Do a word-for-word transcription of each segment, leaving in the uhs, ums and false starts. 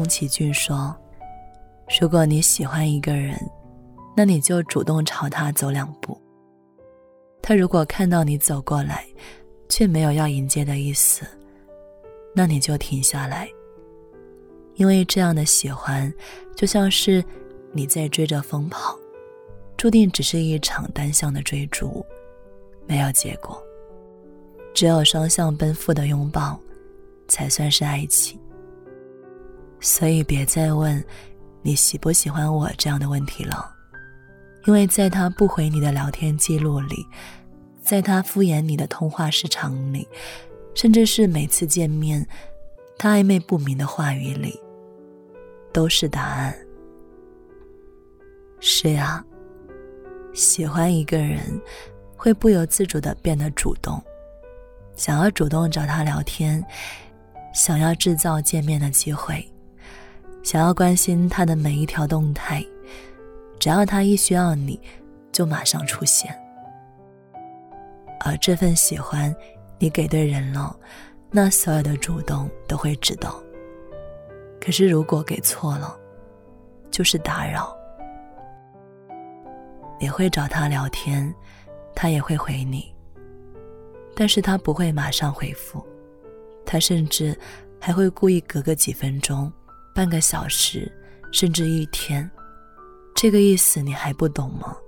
宫崎骏说，如果你喜欢一个人，那你就主动朝他走两步。他如果看到你走过来，却没有要迎接的意思，那你就停下来。因为这样的喜欢，就像是你在追着风跑，注定只是一场单向的追逐，没有结果。只有双向奔赴的拥抱，才算是爱情。所以别再问你喜不喜欢我这样的问题了，因为在他不回你的聊天记录里，在他敷衍你的通话时长里，甚至是每次见面他暧昧不明的话语里，都是答案。是呀，喜欢一个人会不由自主地变得主动，想要主动找他聊天，想要制造见面的机会，想要关心他的每一条动态，只要他一需要你，就马上出现。而这份喜欢你给对人了，那所有的主动都会知道。可是如果给错了，就是打扰。你会找他聊天，他也会回你，但是他不会马上回复，他甚至还会故意隔个几分钟、半个小时，甚至一天。这个意思你还不懂吗？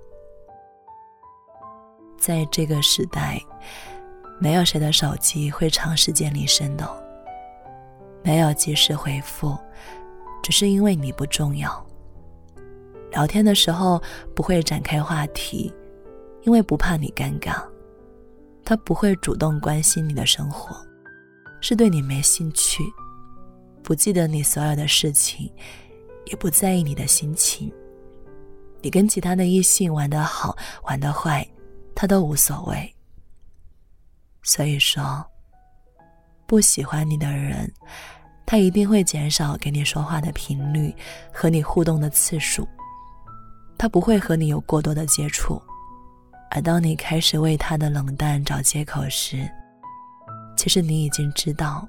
在这个时代，没有谁的手机会长时间离身的，没有及时回复，只是因为你不重要。聊天的时候不会展开话题，因为不怕你尴尬。他不会主动关心你的生活，是对你没兴趣，不记得你所有的事情，也不在意你的心情。你跟其他的异性玩得好玩得坏，他都无所谓。所以说，不喜欢你的人，他一定会减少给你说话的频率和你互动的次数，他不会和你有过多的接触。而当你开始为他的冷淡找借口时，其实你已经知道，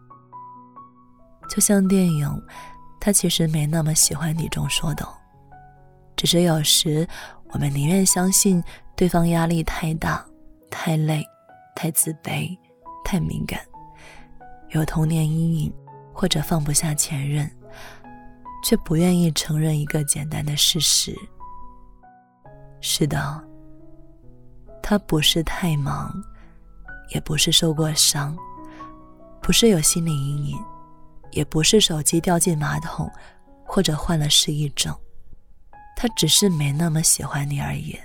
就像电影《他其实没那么喜欢你》中说的，只是有时我们宁愿相信对方压力太大、太累、太自卑、太敏感，有童年阴影或者放不下前任，却不愿意承认一个简单的事实。是的，他不是太忙，也不是受过伤，不是有心理阴影，也不是手机掉进马桶或者患了失忆症，他只是没那么喜欢你而已。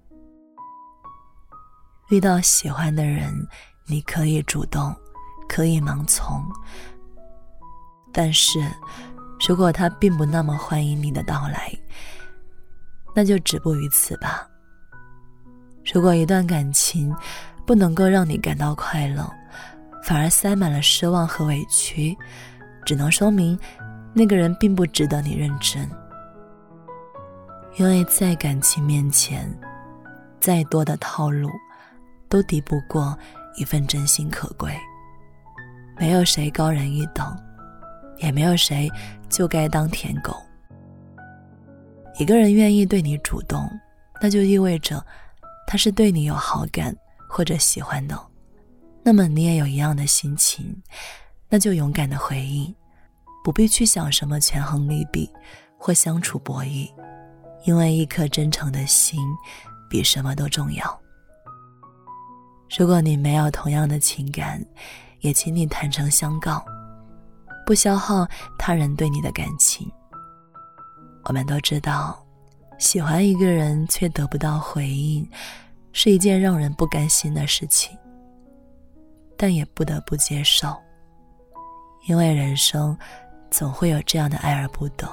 遇到喜欢的人，你可以主动，可以盲从，但是如果他并不那么欢迎你的到来，那就止步于此吧。如果一段感情不能够让你感到快乐，反而塞满了失望和委屈，只能说明那个人并不值得你认真。因为在感情面前，再多的套路都敌不过一份真心可贵。没有谁高人一等，也没有谁就该当舔狗。一个人愿意对你主动，那就意味着他是对你有好感或者喜欢的，那么你也有一样的心情，那就勇敢的回应，不必去想什么权衡利弊或相处博弈，因为一颗真诚的心比什么都重要。如果你没有同样的情感，也请你坦诚相告，不消耗他人对你的感情。我们都知道，喜欢一个人却得不到回应，是一件让人不甘心的事情，但也不得不接受，因为人生总会有这样的爱而不得。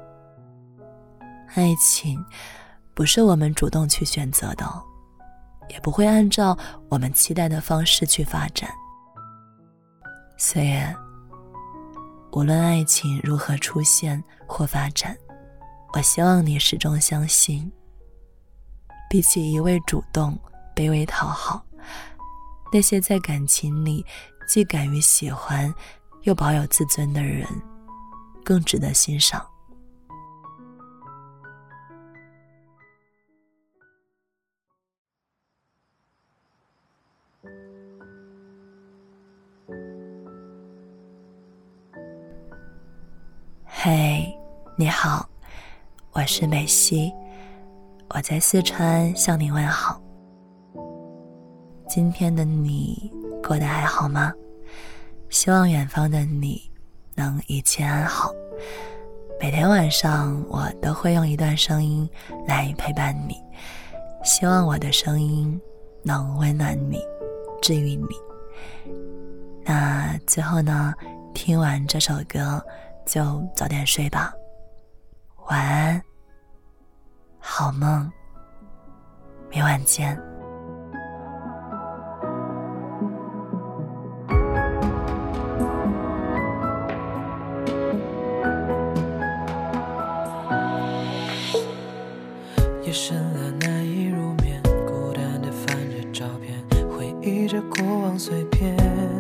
爱情不是我们主动去选择的，也不会按照我们期待的方式去发展。所以，无论爱情如何出现或发展，我希望你始终相信，比起一味主动、卑微讨好，那些在感情里既敢于喜欢又保有自尊的人， 更值得欣赏。嘿，你好，我是美西，我在四川向你问好。今天的你过得还好吗？希望远方的你能一切安好。每天晚上我都会用一段声音来陪伴你，希望我的声音能温暖你，治愈你。那最后呢，听完这首歌就早点睡吧，晚安，好梦，明晚见。 夜深了，难以入眠，孤单地翻着照片，回忆着过往碎片。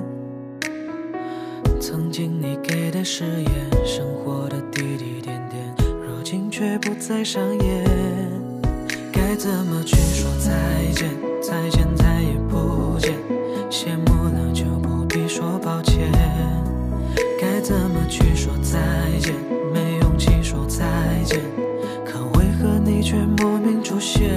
曾经你给的誓言，生活的滴滴点点，如今却不再上演。该怎么去说再见？再见再也不见，谢幕了就不必说抱歉。该怎么去说再见？没勇气说再见，可为何你却莫名出现？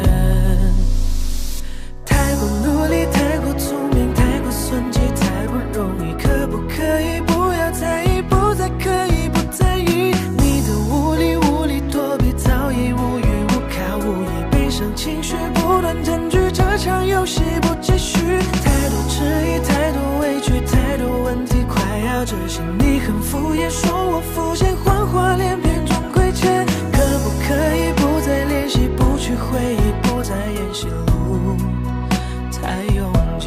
太过努力，太过聪明，太过算计，太不容易，可不可以不要在意，不再可以不在意你的无理无理躲避，早已无语无靠无依，悲伤情绪不断占据，这场游戏不继续。太多质疑，太多委屈，太多问题快要执行，你很敷衍，说我肤浅，谎话连篇总亏欠。可不可以不再联系，不去回忆，不再演戏，路太拥挤。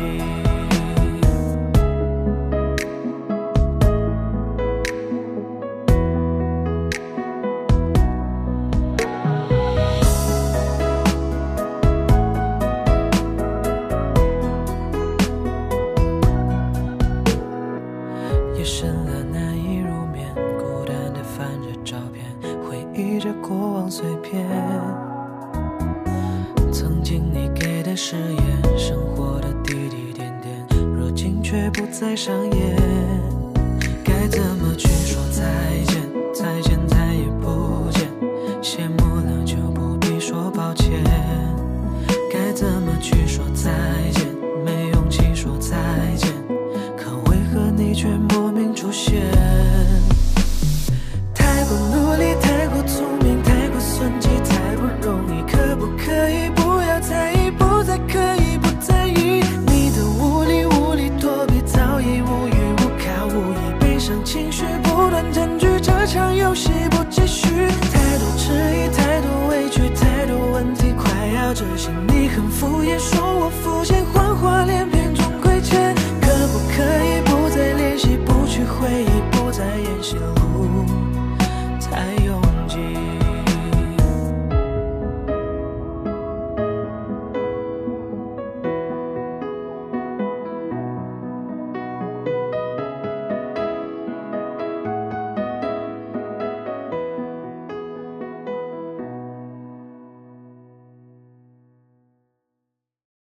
夜深了，难以入眠，孤单地翻着照片，回忆着过往碎片。曾经你给的誓言，生活的滴滴点点，如今却不再上演。